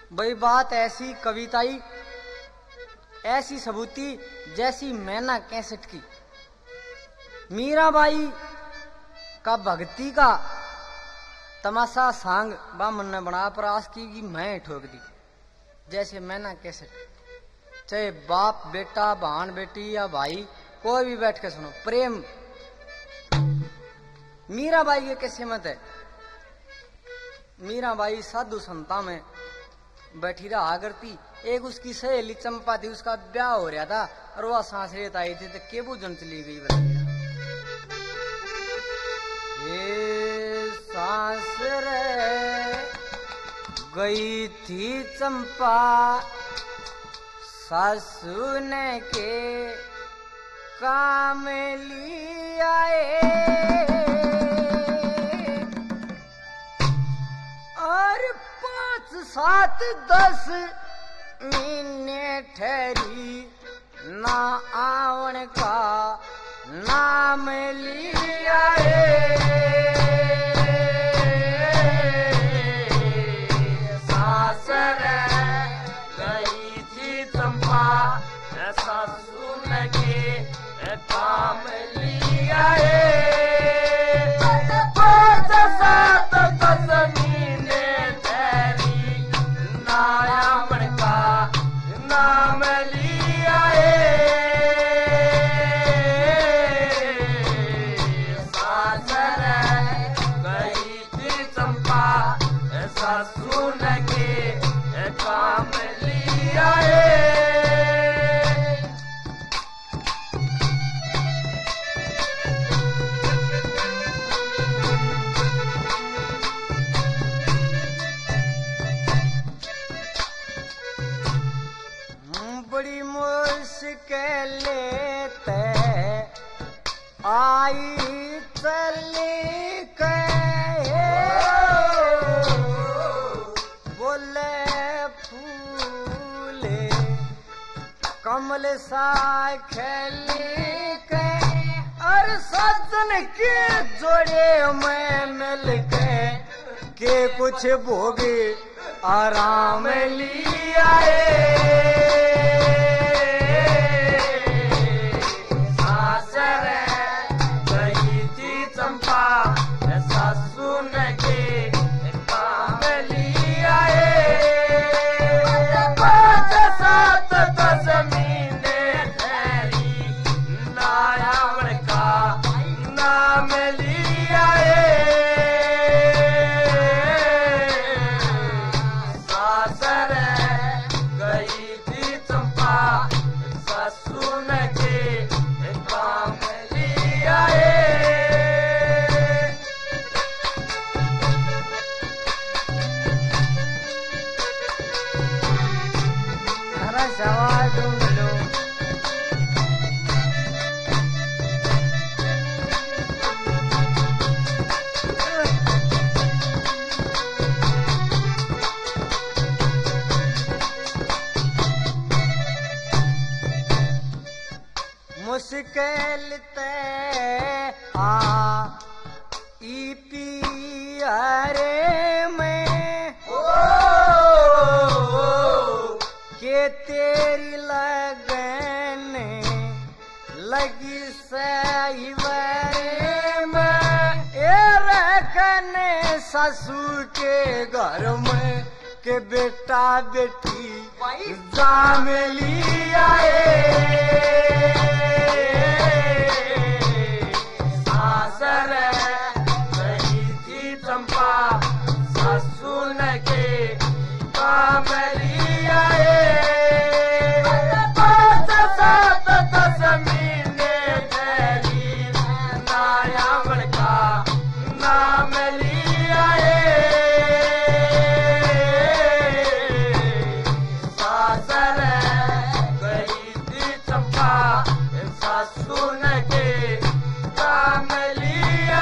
वही बात ऐसी कविताई ऐसी सबूती जैसी मैना कैसेट की। मीराबाई का भक्ति का तमाशा सांग बामन ने बना प्रयास की मैं ठोक दी जैसे मैना कैसेट। चाहे बाप बेटा बहन बेटी या भाई कोई भी बैठ के सुनो प्रेम। मीराबाई के कैसे मत है। मीराबाई साधु संता में बैठी रहा करती। एक उसकी सहेली चंपा थी, उसका ब्याह हो रहा था और वह सांस रेत आई थी तो केबू जन चली गई। ये सांस रे गई थी चंपा सासू ने के काम लिया और 5, 7, 10 महीने ठहरी ना आवन का नाम लिया सासर गई थी चंपा सासू ने के काम लिया 5, 7, 10 महीने ठहरी नायामन का नाम लिया सासर गई थी चंपा सासू ने के काम लिया बड़ी मुश्किल लेते आई चली कहे बोले फूले कमल सा खेली के और सजन के जोड़े में मिल के कुछ भोगे आराम लिया सासर गई थी चंपा सासू ने के काम लिया 5, 7, 10 महीने ठहरी नायावन का नाम लिया सासर गई थी चंपा सासू ने के काम लिया हरा सवाल ढूंढ लो। मुश्किल ते ई पियरे में के तेरी लगन लगी सही में ए रखने ससुर के घर में के बेटा बेटी जाम लिया सासर गई थी चंपा सासू ने के काम लिया 5, 7, 10 महीने ठहरी नायावन का नाम लिया सासर गई थी चंपा सासू ने के काम लिया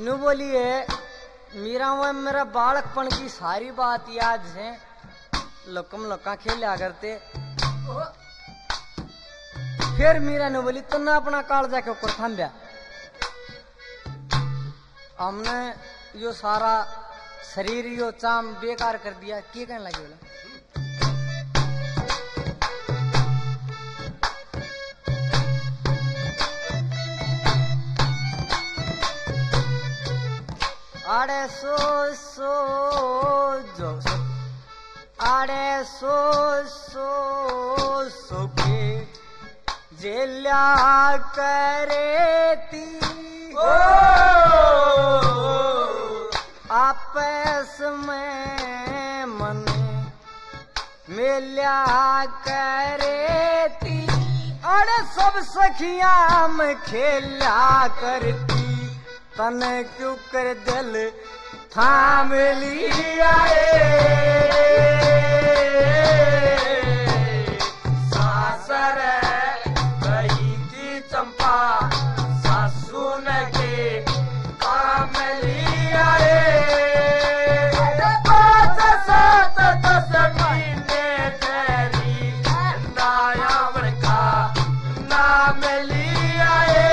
नु बोलिए मीरा वो मेरा बालकपन की सारी बात याद है। लोकम लोका खेला करते। फिर मीरा ने बोली तो ना अपना काल जाके ऊपर थाम्या। हमने यो सारा शरीर यो चाम बेकार कर दिया। क्या कहने लगे बोला आड़े सो जो आड़े सो के जेल्या करे ती आपस में मन मेल्या करे ती। अरे सब सखियां में खेला करती तन क्यों कर दिल थाम लिया सासर गई थी चंपा सासू ने के काम लिया 5 7 10 महीने तेरी नायावर का नाम लिया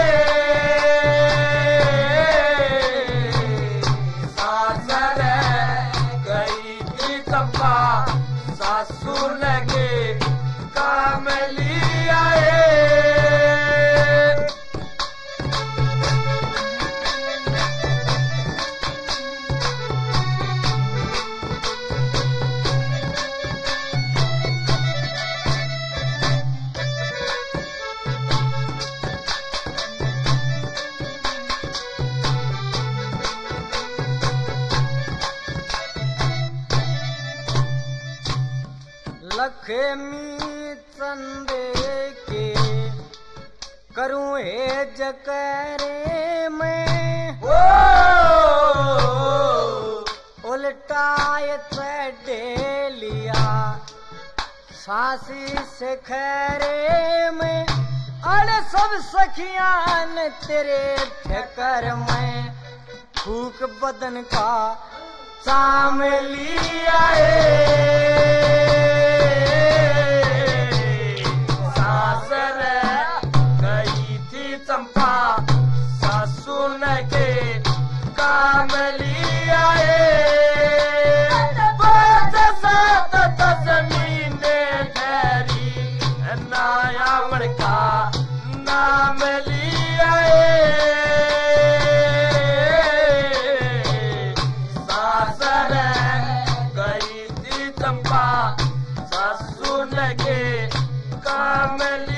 सासर गई थी चंपा सासू ने के काम लिया लक्ष्मी चंदे के करूं हे जकरे में उल्टाए चढ़े लिया सासी से खरे में। अरे सब सखियां ने तेरे ठकर में फूक बदन का चाम लिया सासर गई थी चंपा सासू ने के काम लिया 5 7 10 महीने ठहरी नायावर का नाम लिया सासर गई थी चंपा सासू ने के काम लिया